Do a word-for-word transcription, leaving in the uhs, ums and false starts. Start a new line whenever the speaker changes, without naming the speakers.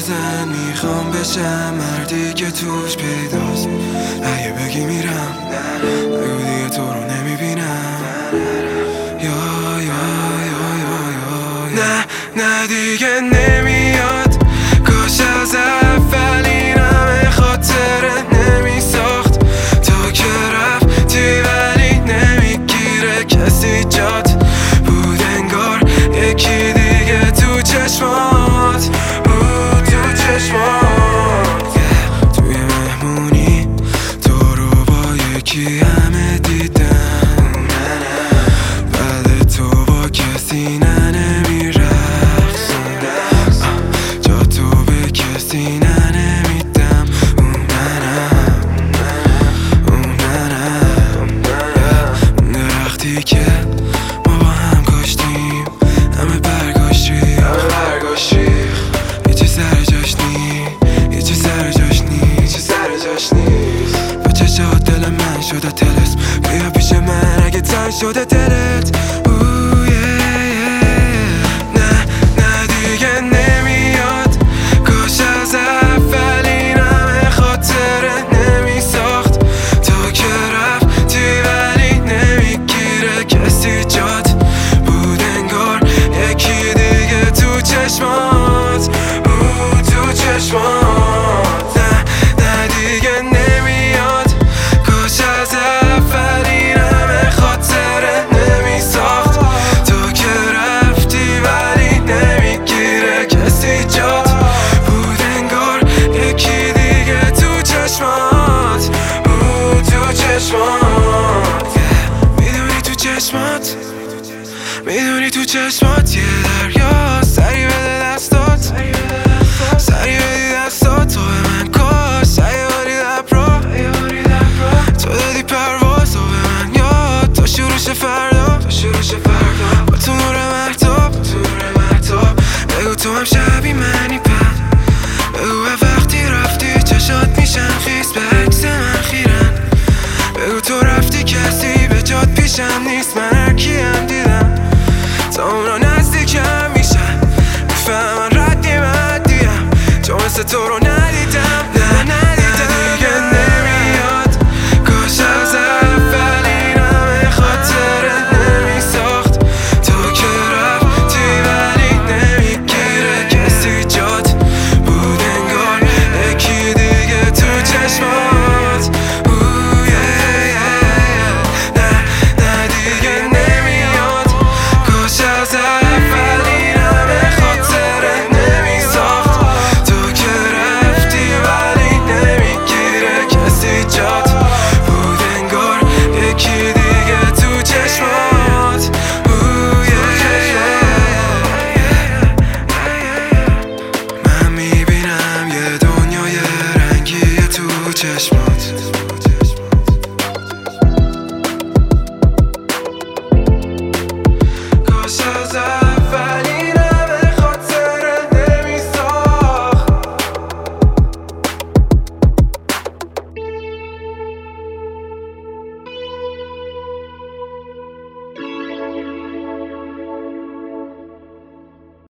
زن میخوام بشم مردی که توش پیداست. اگه بگی میرم بگو دیگه تو رو نمیبینم. یا یا یا یا یا نه نه دیگه نمیاد. کاش از اول این همه خاطره نمیساخت. تو که رفتی ولی نمیگیره کسی جات. بود انگار یکی دیگه تو چشمات، بود تو چشمات. yeah. توی مهمونی تو رو با یکی همه دیدم. بعد تو با کسی نه نمیرخصم. جا تو به کسی نه نمیدم. اون منم اون منم اون درختی که ما با هم کاشتیم. همه برگاش ریخ، یه چی سر جاش نی، یه چی سر جاش نی، یه چی سر جاش نیست. با چشات دل من شده تلس. بیا پیش من اگه تنگ شده دلت. اوه yeah, yeah. نه نه دیگه نمیاد. کاش از اول این همه خاطره نمیساخت. تو که رفتی ولی نمیگیره کسی جات. بود انگار یکی دیگه تو چشمات، بود تو چشمات. نه نه دیگه نمیاد. کاش از اول این همه خاطره نمیساخت. تو که رفتی ولی نمیگیره کسی جات. بود انگار یکی دیگه تو چشمات، بود تو چشمات. yeah. میدونی تو چشمات، میدونی تو چشمات یه دریا. سری بده دستات، سری بدی دستات. تو به من کاش سیاری لب رو تو دادی پرواز. و به من یاد تا شروعش فردا، تا شروعش فردا. با تو نور محتاب، تو نور محتاب. بگو تو هم شبی منی پد. بگو وقتی رفتی چشات میشن خیس به عکس من خیرن. بگو تو رفتی کسی به جات پیشم نیست. من هر کیم دیدم تا اونا نزدیکم میشن. میفهمن ردی مدیم چون مثل تو رو ندیدم. نه ندیدم دیگه نمیاد. کاش از اول این همه خاطره نمیساخت. تو که رفتی ولی نمیگیره کسی جات. بود انگار یکی دیگه تو چشمات. اوه yeah, yeah. نه نه دیگه نمیاد. کاش از اول این همه خاطره نمیساخت. تو که رفتی ولی نمیگیره کسی جات. بود انگار یکی دیگه تو چشمات. اوه yeah, yeah. من میبینم یه دنیای رنگی تو چشمات.